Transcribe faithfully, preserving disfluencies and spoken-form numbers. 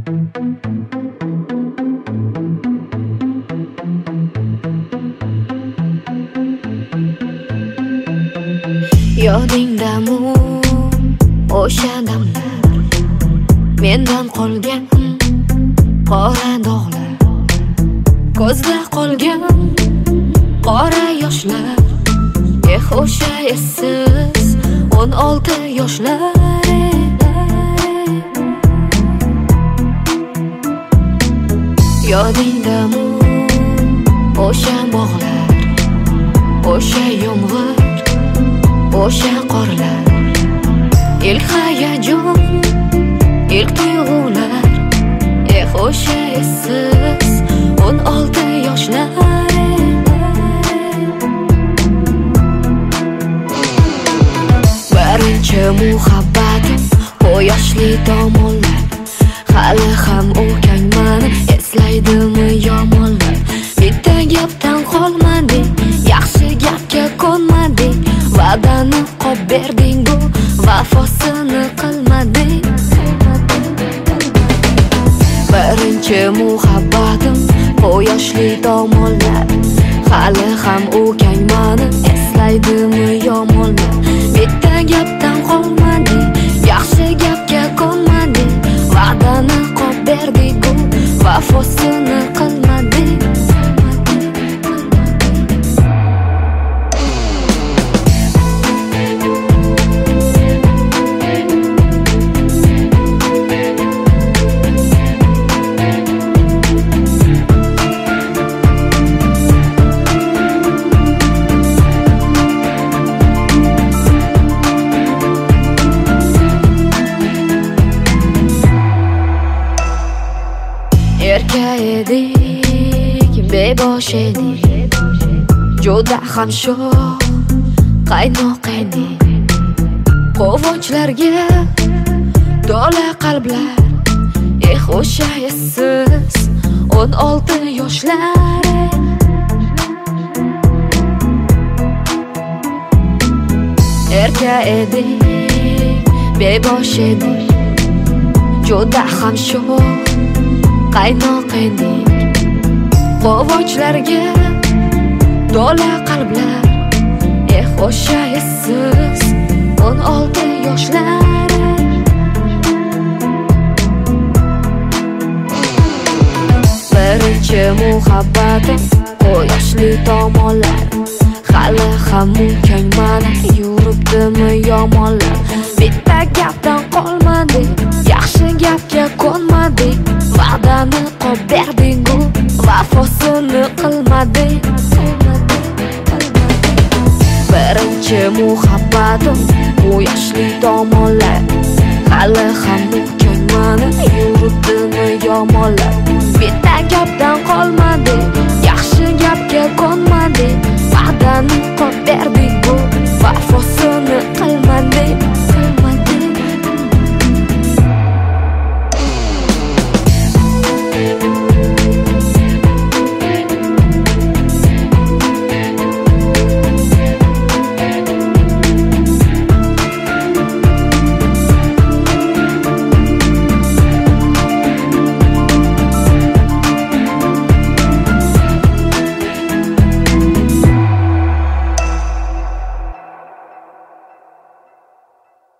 Yodingdami o'sha damlar, mendan qolgan qora dog'lar, ko'zda qolgan qora yoshlar. Eh, o'sha essiz o'n olti yoshlar. Yodingdami o'sha bog'lar, o'sha yomg'ir, o'sha qorlar, ilk hayajon, ilk tuyg'ular. Eh, o'sha essiz o'n olti yoshlar. Birinchi muhabbatim quyoshli tomonlar, hali ham o'kangman, eslaydimi yomonlar. Bitta gapdan qolmadik, yaxshi gapga ko'nmadik, va'dani qop berding-ku, vafosini qilmading. Birinchi muhabbatim quyoshli tomonlar, hali ham o'kangman, eslaydimi yomonlar. Bitta gapdan qolmadik, yaxshi gapga ko'nmadik, va'dani qop berding-ku, vafosini qilmading. Erka edik, bebosh edik, juda ham sho'x qaynoq edik. Quvonchlarga to'la qalblar, eh, o'sha essiz o'n olti yoshlar. Erka edik, bebosh edik, juda ham sho'x qaynoq edik. Quvonchlarga to'la qalblar, eh, o'sha essiz o'n olti yoshlar. Birinchi muhabbatim quyoshli tomonlar, hali ham o'kangman, yuribdimi yomonlar. Bitta gapdan qolmadik, yaxshi gapga ko'nmadik, va'dani qop berding-ku, vafosini qilmading. Birinchi muhabbatim quyoshli tomonlar, hali ham o'kangman, yuribdimi yomonlar. Bitta gapdan qolmadik, yaxshi gapga ko'nmadik, va'dani qop berding-ku, vafosini